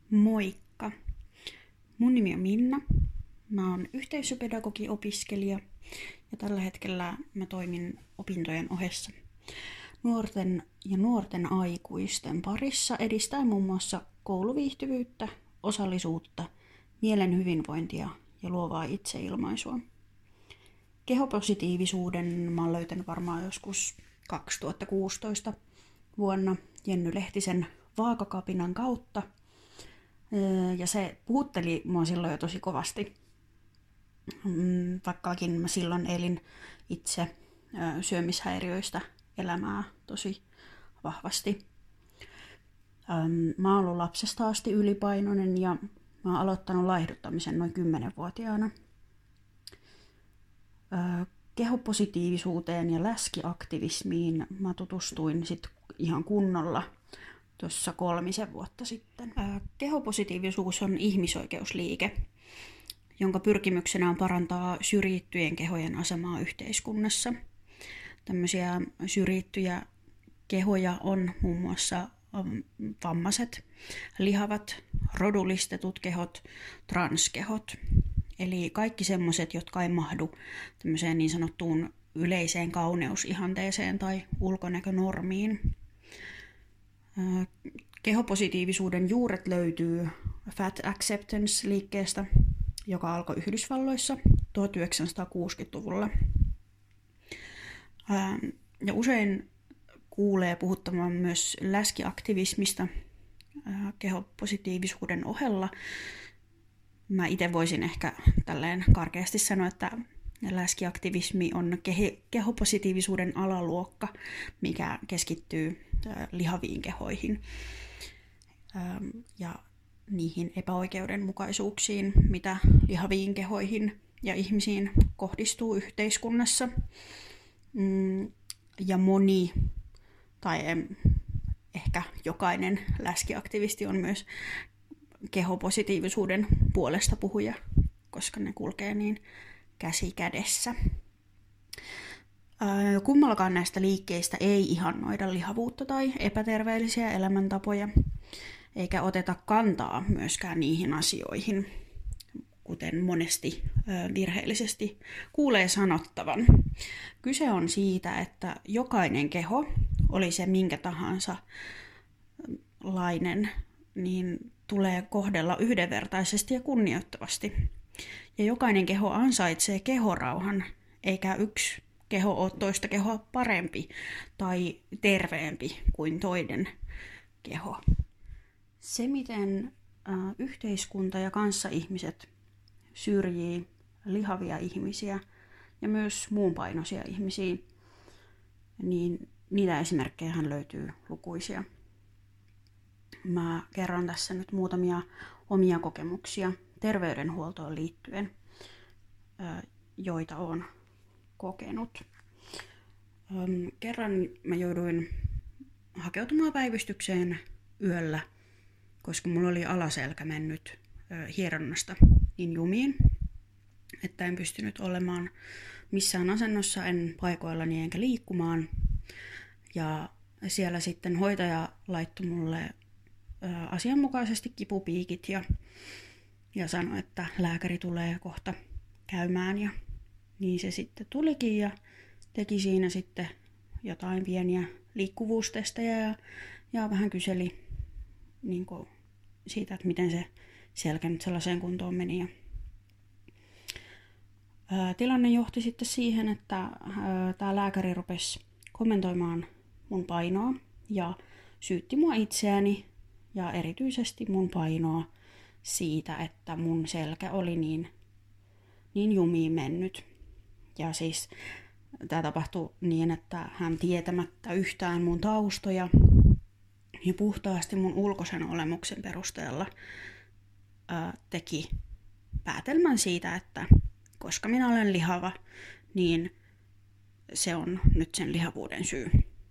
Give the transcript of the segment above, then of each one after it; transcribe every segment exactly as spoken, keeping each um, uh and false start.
Moikka! Mun nimi on Minna. Mä oon yhteisöpedagogi-opiskelija ja tällä hetkellä mä toimin opintojen ohessa nuorten ja nuorten aikuisten parissa edistäen muun muassa kouluviihtyvyyttä, osallisuutta, mielen hyvinvointia ja luovaa itseilmaisua. Kehopositiivisuuden mä oon löytänyt varmaan joskus kaksituhattakuusitoista vuonna Jenny Lehtisen Vaakakapinan kautta. Ja se puhutteli mua silloin jo tosi kovasti, vaikkakin mä silloin elin itse syömishäiriöistä elämää tosi vahvasti. Mä oon ollut lapsesta asti ylipainoinen ja mä oon aloittanut laihduttamisen noin kymmenvuotiaana. Kehopositiivisuuteen ja läskiaktivismiin mä tutustuin sit ihan kunnolla tuossa kolmisen vuotta sitten. Kehopositiivisuus on ihmisoikeusliike, jonka pyrkimyksenä on parantaa syrjittyjen kehojen asemaa yhteiskunnassa. Tämmöisiä syrjittyjä kehoja on muun muassa vammaiset, lihavat, rodullistetut kehot, transkehot. Eli kaikki semmoiset, jotka ei mahdu tämmöiseen niin sanottuun yleiseen kauneusihanteeseen tai ulkonäkönormiin. Kehopositiivisuuden juuret löytyy Fat Acceptance-liikkeestä, joka alkoi Yhdysvalloissa tuhatyhdeksänsataakuusikymmentäluvulla. Ja usein kuulee puhuttavan myös läskiaktivismista kehopositiivisuuden ohella. Mä itse voisin ehkä tälleen karkeasti sanoa, että läskiaktivismi on kehopositiivisuuden alaluokka, mikä keskittyy lihaviin kehoihin ja niihin epäoikeudenmukaisuuksiin, mitä lihaviin kehoihin ja ihmisiin kohdistuu yhteiskunnassa. Ja moni, tai ehkä jokainen läskiaktivisti on myös kehopositiivisuuden puolesta puhuja, koska ne kulkee niin käsi kädessä. Kummallakaan näistä liikkeistä ei ihannoida lihavuutta tai epäterveellisiä elämäntapoja, eikä oteta kantaa myöskään niihin asioihin, kuten monesti virheellisesti kuulee sanottavan. Kyse on siitä, että jokainen keho, oli se minkä tahansa lainen, niin tulee kohdella yhdenvertaisesti ja kunnioittavasti. Ja jokainen keho ansaitsee kehorauhan, eikä yksi keho ole toista kehoa parempi tai terveempi kuin toinen keho. Se, miten äh, yhteiskunta ja kanssaihmiset syrjii lihavia ihmisiä ja myös muunpainoisia ihmisiä, niin niitä esimerkkejä löytyy lukuisia. Mä kerron tässä nyt muutamia omia kokemuksia terveydenhuoltoon liittyen, joita olen kokenut. Kerran mä jouduin hakeutumaan päivystykseen yöllä, koska mulla oli alaselkä mennyt hieronnasta niin jumiin, että en pystynyt olemaan missään asennossa, en paikoillani enkä liikkumaan. Ja siellä sitten hoitaja laittoi mulle asianmukaisesti kipupiikit ja, ja sanoi, että lääkäri tulee kohta käymään. Ja niin se sitten tulikin ja teki siinä sitten jotain pieniä liikkuvuustestejä ja, ja vähän kyseli niin kuin siitä, että miten se selkä nyt sellaiseen kuntoon meni. Ja, ää, tilanne johti sitten siihen, että tämä lääkäri rupesi kommentoimaan mun painoa ja syytti mua itseäni ja erityisesti mun painoa siitä, että mun selkä oli niin, niin jumiin mennyt. Ja siis tämä tapahtui niin, että hän tietämättä yhtään mun taustoja ja puhtaasti mun ulkoisen olemuksen perusteella ää, teki päätelmän siitä, että koska minä olen lihava, niin se on nyt sen lihavuuden syy.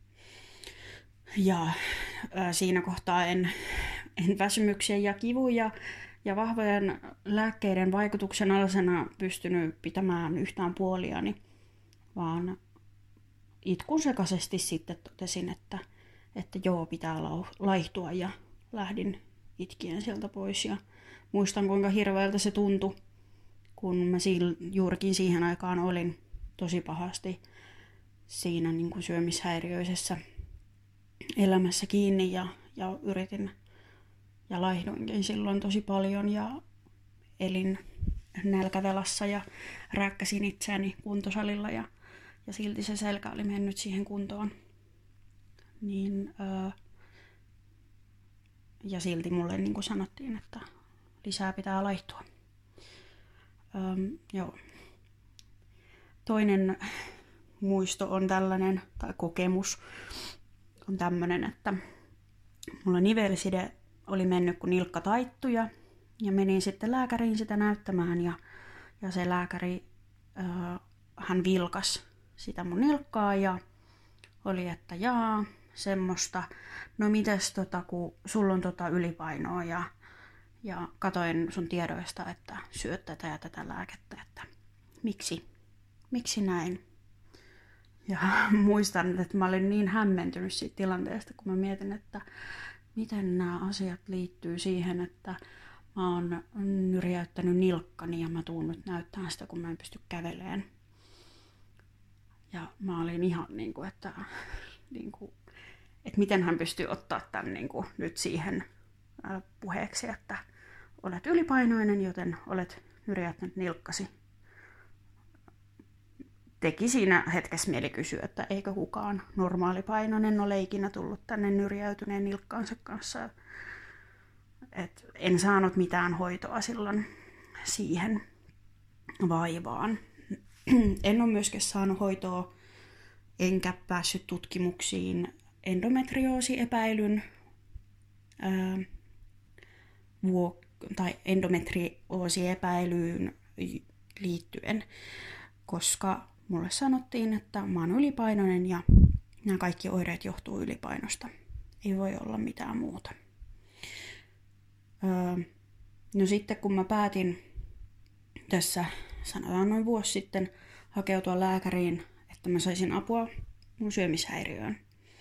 Ja ää, siinä kohtaa en, en väsymyksen ja kivun ja, ja vahvojen lääkkeiden vaikutuksen alasena pystynyt pitämään yhtään puoliani, vaan itkun sekaisesti sitten totesin, että, että joo, pitää laihtua ja lähdin itkien sieltä pois. Ja muistan, kuinka hirveältä se tuntui, kun mä siil, juurikin siihen aikaan olin tosi pahasti siinä niin kuin syömishäiriöisessä elämässä kiinni ja, ja yritin ja laihduinkin silloin tosi paljon ja elin nälkävelassa ja rääkkäsin itseäni kuntosalilla ja, ja silti se selkä oli mennyt siihen kuntoon. Niin, ää, ja silti mulle niin kuin sanottiin, että lisää pitää laihtua. Ähm, joo. Toinen muisto on tällainen, tai kokemus on tämmöinen, että mulla nivelside oli mennyt, kun nilkka taittui ja, ja menin sitten lääkäriin sitä näyttämään ja, ja se lääkäri, äh, hän vilkas sitä mun nilkkaa ja oli, että jaa, semmoista, no mites tota, kun sulla on tota ylipainoa ja, ja katoin sun tiedoista, että syöt tätä ja tätä lääkettä, että miksi, miksi näin? Ja muistan, että mä olin niin hämmentynyt siitä tilanteesta, kun mä mietin, että miten nämä asiat liittyy siihen, että mä oon nyrjäyttänyt nilkkani ja mä tuun nyt näyttämään sitä, kun mä en pysty kävelemään. Ja mä olin ihan niin kuin, että, niin kuin, että miten hän pystyy ottaa tämän niin kuin, nyt siihen puheeksi, että olet ylipainoinen, joten olet nyrjäyttänyt nilkkasi. Teki siinä hetkessä mieli kysyä, että eikö kukaan normaalipainoinen ole ikinä tullut tänne nyrjäytyneen nilkkaansa kanssa. Et en saanut mitään hoitoa silloin siihen vaivaan. En ole myöskään saanut hoitoa, enkä päässyt tutkimuksiin endometrioosiepäilyn ää, vuo, tai endometrioosiepäilyyn liittyen, koska mulle sanottiin, että mä oon ylipainoinen ja nämä kaikki oireet johtuu ylipainosta. Ei voi olla mitään muuta. Öö, no sitten kun mä päätin tässä, sanotaan noin vuosi sitten, hakeutua lääkäriin, että mä saisin apua mun syömishäiriöön,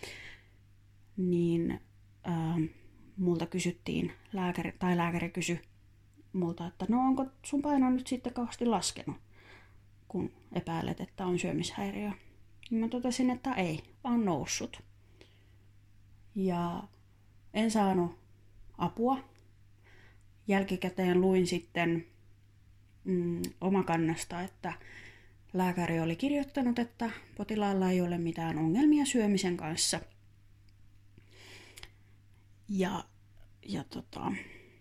niin öö, multa kysyttiin, lääkäri, tai lääkäri kysyi multa, että no onko sun paino nyt sitten kauheasti laskenut, kun epäilet, että on syömishäiriö. Mä totesin, että ei, vaan noussut. Ja en saanut apua. Jälkikäteen luin sitten mm, Omakannasta, että lääkäri oli kirjoittanut, että potilaalla ei ole mitään ongelmia syömisen kanssa. Ja, ja tota,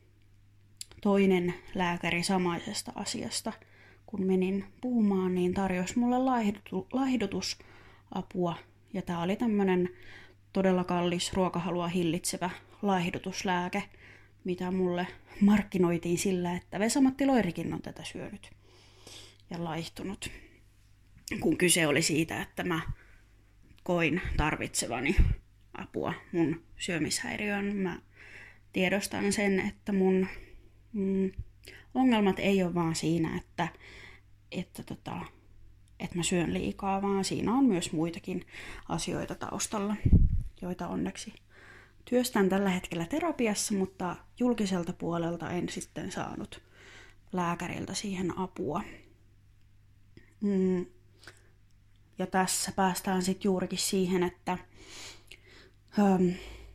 toinen lääkäri samaisesta asiasta, kun menin puhumaan, niin tarjosi mulle laihdutu, laihdutusapua. Ja tää oli tämmönen todella kallis ruokahalua hillitsevä laihdutuslääke, mitä mulle markkinoitiin sillä, että Vesa-Matti Loirikin on tätä syönyt ja laihtunut. Kun kyse oli siitä, että mä koin tarvitsevani apua mun syömishäiriöön. Mä tiedostan sen, että mun mm, ongelmat ei ole vaan siinä, että, että, tota, että mä syön liikaa, vaan siinä on myös muitakin asioita taustalla, joita onneksi työstän tällä hetkellä terapiassa, mutta julkiselta puolelta en sitten saanut lääkäriltä siihen apua. Mm. Ja tässä päästään sitten juurikin siihen, että ähm,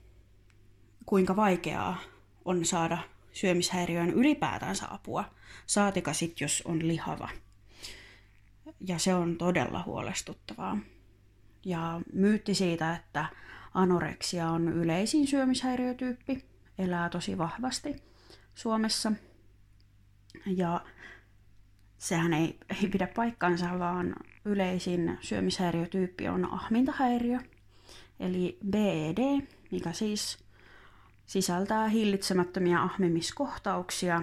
kuinka vaikeaa on saada syömishäiriöön ylipäätänsä apua, saatika sitten jos on lihava. Ja se on todella huolestuttavaa. Ja myytti siitä, että anoreksia on yleisin syömishäiriötyyppi, elää tosi vahvasti Suomessa. Ja sehän ei, ei pidä paikkaansa, vaan yleisin syömishäiriötyyppi on ahmintahäiriö, eli B E D, mikä siis sisältää hillitsemättömiä ahmimiskohtauksia,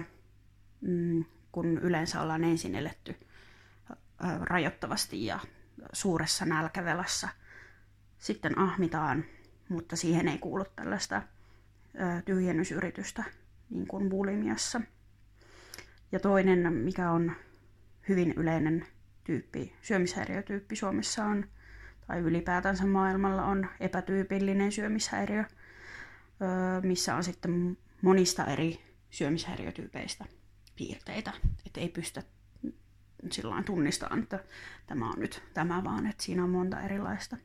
kun yleensä ollaan ensin eletty rajoittavasti ja suuressa nälkävelassa. Sitten ahmitaan, mutta siihen ei kuulu tällaista tyhjennysyritystä niin kuin bulimiassa. Ja toinen, mikä on hyvin yleinen tyyppi, syömishäiriötyyppi Suomessa on, tai ylipäätänsä maailmalla on epätyypillinen syömishäiriö, missä on sitten monista eri syömishäiriötyypeistä piirteitä. Että ei pystytä sillain tunnistamaan, että tämä on nyt tämä, vaan että siinä on monta erilaista.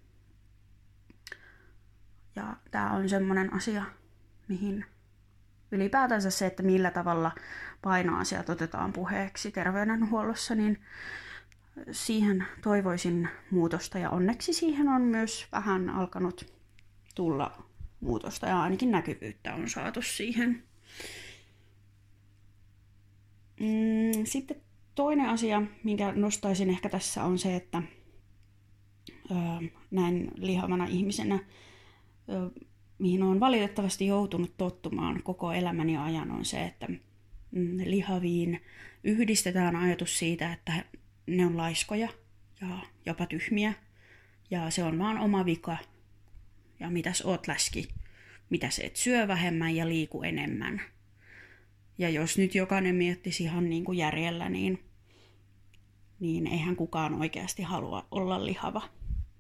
Ja tämä on semmoinen asia, mihin ylipäätänsä se, että millä tavalla painoasiat otetaan puheeksi terveydenhuollossa, niin siihen toivoisin muutosta. Ja onneksi siihen on myös vähän alkanut tulla muutosta ja ainakin näkyvyyttä on saatu siihen. Sitten toinen asia, minkä nostaisin ehkä tässä on se, että näin lihavana ihmisenä, mihin olen valitettavasti joutunut tottumaan koko elämäni ajan, on se, että lihaviin yhdistetään ajatus siitä, että ne on laiskoja ja jopa tyhmiä. Ja se on vaan oma vika. Ja mitäs oot läski, mitäs et syö vähemmän ja liiku enemmän. Ja jos nyt jokainen miettisi ihan niin kuin järjellä, niin, niin eihän kukaan oikeasti halua olla lihava.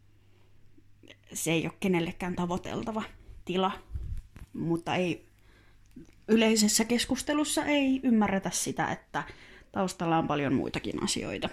Se ei ole kenellekään tavoiteltava tila, mutta ei, yleisessä keskustelussa ei ymmärretä sitä, että taustalla on paljon muitakin asioita.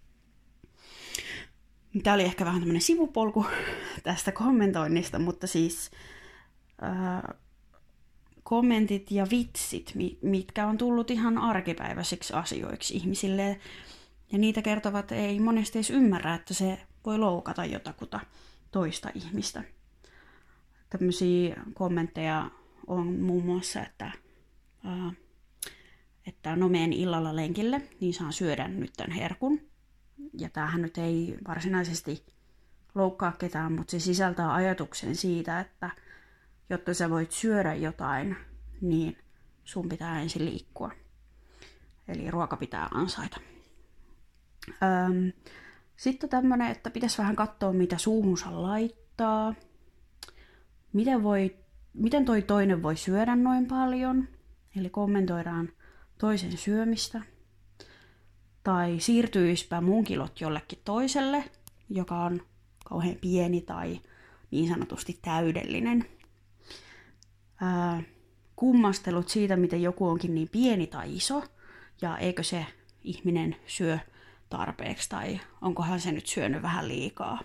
Tämä oli ehkä vähän tämmöinen sivupolku tästä kommentoinnista, mutta siis ää, kommentit ja vitsit, mitkä on tullut ihan arkipäiväisiksi asioiksi ihmisille, ja niitä kertovat ei monesti edes ymmärrä, että se voi loukata jotakuta toista ihmistä. Tämmöisiä kommentteja on muun muassa, että, ää, että no menen illalla lenkille, niin saan syödä nyt tämän herkun. Ja tämähän nyt ei varsinaisesti loukkaa ketään, mutta se sisältää ajatuksen siitä, että jotta sä voit syödä jotain, niin sun pitää ensin liikkua. Eli ruoka pitää ansaita. Öm, sitten tämmönen, että pitäisi vähän katsoa, mitä suuhunsa laittaa. Miten, voi, miten toi toinen voi syödä noin paljon? Eli kommentoidaan toisen syömistä. Tai siirtyispä mun kilot jollekin toiselle, joka on kauhean pieni tai niin sanotusti täydellinen. Ää, kummastelut siitä, miten joku onkin niin pieni tai iso, ja eikö se ihminen syö tarpeeksi, tai onkohan se nyt syönyt vähän liikaa.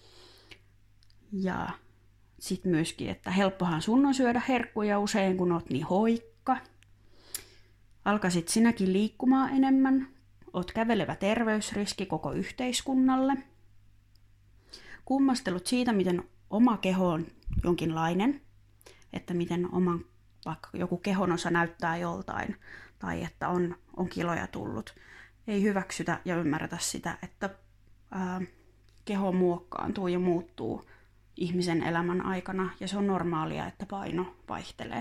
Ja sitten myöskin, että helppohan sun on syödä herkkuja usein, kun oot niin hoikka. Alkaisit sinäkin liikkumaan enemmän. Oot kävelevä terveysriski koko yhteiskunnalle. Kummastelut siitä, miten oma keho on jonkinlainen, että miten oman, vaikka joku kehonosa näyttää joltain, tai että on, on kiloja tullut. Ei hyväksytä ja ymmärretä sitä, että ää, keho muokkaantuu ja muuttuu ihmisen elämän aikana, ja se on normaalia, että paino vaihtelee.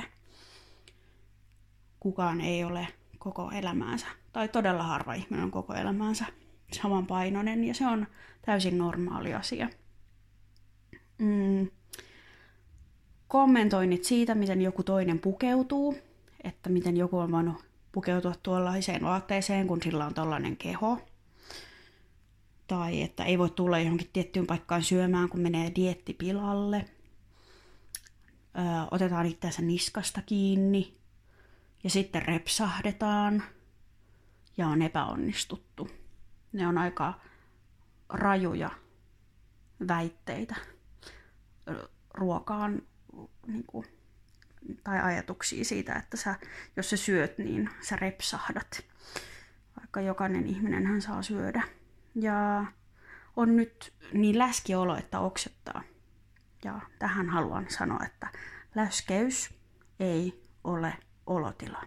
Kukaan ei ole koko elämäänsä, tai todella harva ihminen on koko elämäänsä samanpainoinen, ja se on täysin normaali asia. Mm. Kommentoinnit siitä, miten joku toinen pukeutuu, että miten joku on voinut pukeutua tuollaiseen vaatteeseen, kun sillä on tollainen keho. Tai että ei voi tulla johonkin tiettyyn paikkaan syömään, kun menee dieetti pilalle. Öö, otetaan itseänsä niskasta kiinni. Ja sitten repsahdetaan ja on epäonnistuttu. Ne on aika rajuja väitteitä ruokaan niin kuin, tai ajatuksia siitä, että sä, jos sä syöt, niin sä repsahdat. Vaikka jokainen ihminenhän saa syödä. Ja on nyt niin läski olo, että oksettaa. Ja tähän haluan sanoa, että läskeys ei ole olotila.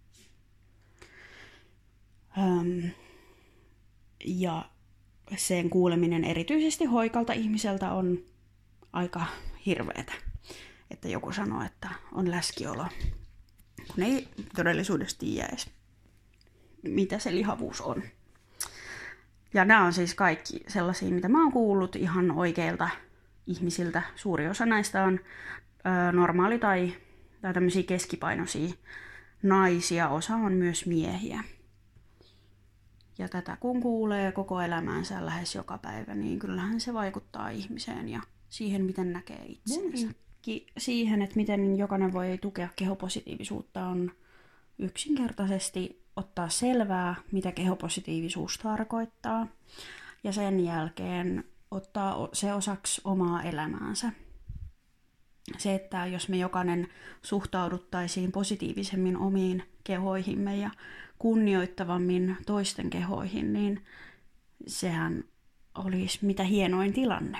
Öm, ja sen kuuleminen erityisesti hoikalta ihmiseltä on aika hirveetä, että joku sanoo, että on läskiolo, kun ei todellisuudessa tiedä edes, mitä se lihavuus on. Ja nämä on siis kaikki sellaisia, mitä mä oon kuullut ihan oikeilta ihmisiltä. Suuri osa näistä on ö, normaali tai, tai tämmöisiä keskipainoisia naisia, osa on myös miehiä. Ja tätä kun kuulee koko elämäänsä lähes joka päivä, niin kyllähän se vaikuttaa ihmiseen ja siihen, miten näkee itsensä. vinkki siihen, että miten jokainen voi tukea kehopositiivisuutta, on yksinkertaisesti ottaa selvää, mitä kehopositiivisuus tarkoittaa, ja sen jälkeen ottaa se osaksi omaa elämäänsä. Se, että jos me jokainen suhtauduttaisiin positiivisemmin omiin kehoihimme ja kunnioittavammin toisten kehoihin, niin sehän olisi mitä hienoin tilanne.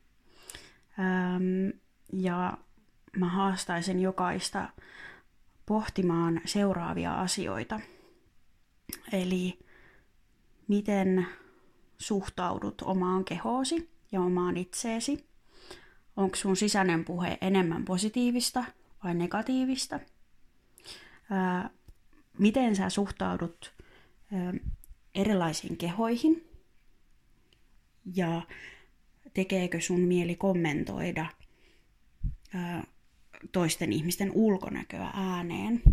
Ähm, ja mä haastaisin jokaista pohtimaan seuraavia asioita. Eli miten suhtaudut omaan kehoosi ja omaan itseesi? Onko sun sisäinen puhe enemmän positiivista vai negatiivista? Ää, miten sä suhtaudut ää, erilaisiin kehoihin? Ja tekeekö sun mieli kommentoida ää, toisten ihmisten ulkonäköä ääneen?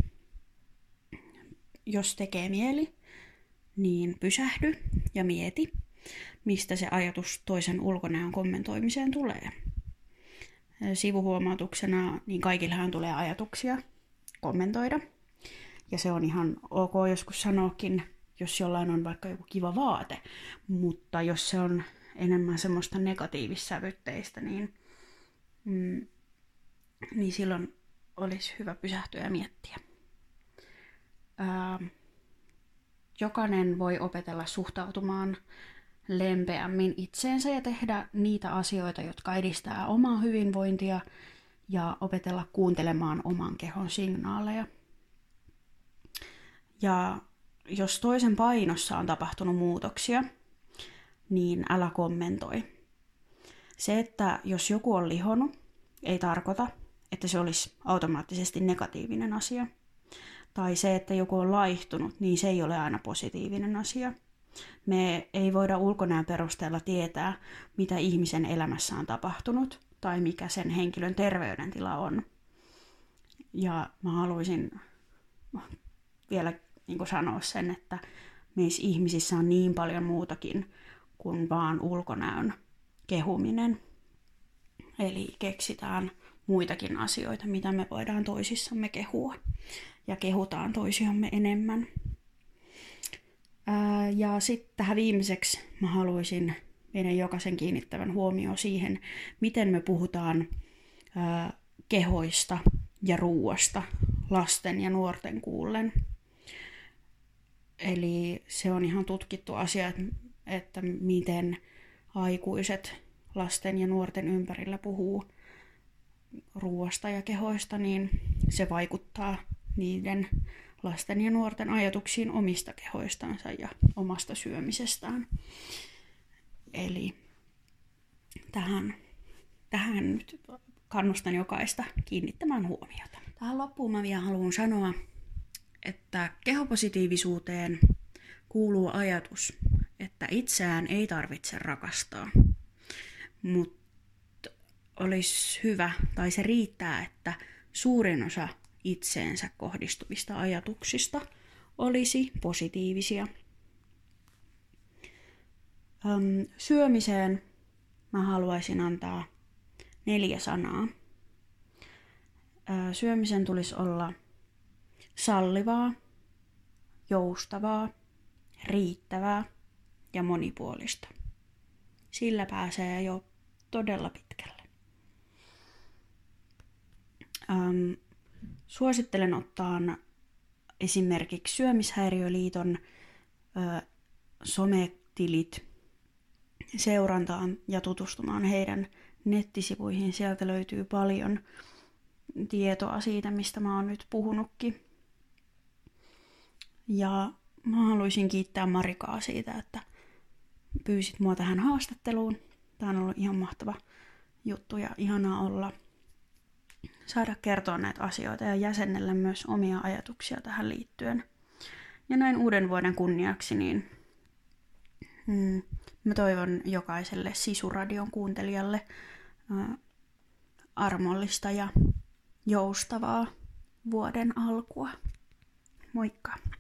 Jos tekee mieli, niin pysähdy ja mieti, mistä se ajatus toisen ulkonäön kommentoimiseen tulee. Sivuhuomautuksena, niin kaikillehan tulee ajatuksia kommentoida. Ja se on ihan ok joskus sanoakin, jos jollain on vaikka joku kiva vaate. Mutta jos se on enemmän semmoista negatiivissävytteistä, niin, mm, niin silloin olisi hyvä pysähtyä ja miettiä. Ää, jokainen voi opetella suhtautumaan lempeämmin itseensä ja tehdä niitä asioita, jotka edistää omaa hyvinvointia ja opetella kuuntelemaan oman kehon signaaleja. Ja jos toisen painossa on tapahtunut muutoksia, niin älä kommentoi. Se, että jos joku on lihonnut, ei tarkoita, että se olisi automaattisesti negatiivinen asia. Tai se, että joku on laihtunut, niin se ei ole aina positiivinen asia. Me ei voida ulkonäön perusteella tietää, mitä ihmisen elämässä on tapahtunut tai mikä sen henkilön terveydentila on. Ja mä haluaisin vielä niin kuin sanoa sen, että meissä ihmisissä on niin paljon muutakin kuin vaan ulkonäön kehuminen. Eli keksitään muitakin asioita, mitä me voidaan toisissamme kehua. Ja kehutaan toisiamme enemmän. Ää, ja sitten tähän viimeiseksi mä haluaisin meidän jokaisen kiinnittävän huomioon siihen, miten me puhutaan ää, kehoista ja ruuasta lasten ja nuorten kuullen. Eli se on ihan tutkittu asia, että miten aikuiset lasten ja nuorten ympärillä puhuu ruuasta ja kehoista, niin se vaikuttaa niiden lasten ja nuorten ajatuksiin omista kehoistansa ja omasta syömisestään. Eli tähän, tähän nyt kannustan jokaista kiinnittämään huomiota. Tähän loppuun mä vielä haluan sanoa, että kehopositiivisuuteen kuuluu ajatus, että itseään ei tarvitse rakastaa, mutta olisi hyvä tai se riittää, että suurin osa itseensä kohdistuvista ajatuksista olisi positiivisia. Öm, syömiseen mä haluaisin antaa neljä sanaa. Ö, syömisen tulisi olla sallivaa, joustavaa, riittävää ja monipuolista. Sillä pääsee jo todella pitkälle. Öm, Suosittelen ottaa esimerkiksi Syömishäiriöliiton ö, sometilit seurantaan ja tutustumaan heidän nettisivuihin. Sieltä löytyy paljon tietoa siitä, mistä mä oon nyt puhunutkin. Ja mä haluaisin kiittää Marikaa siitä, että pyysit mua tähän haastatteluun. Tää on ollut ihan mahtava juttu ja ihanaa olla saada kertoa näitä asioita ja jäsennellä myös omia ajatuksia tähän liittyen. Ja näin uuden vuoden kunniaksi, niin mm, mä toivon jokaiselle Sisu-radion kuuntelijalle ä, armollista ja joustavaa vuoden alkua. Moikka!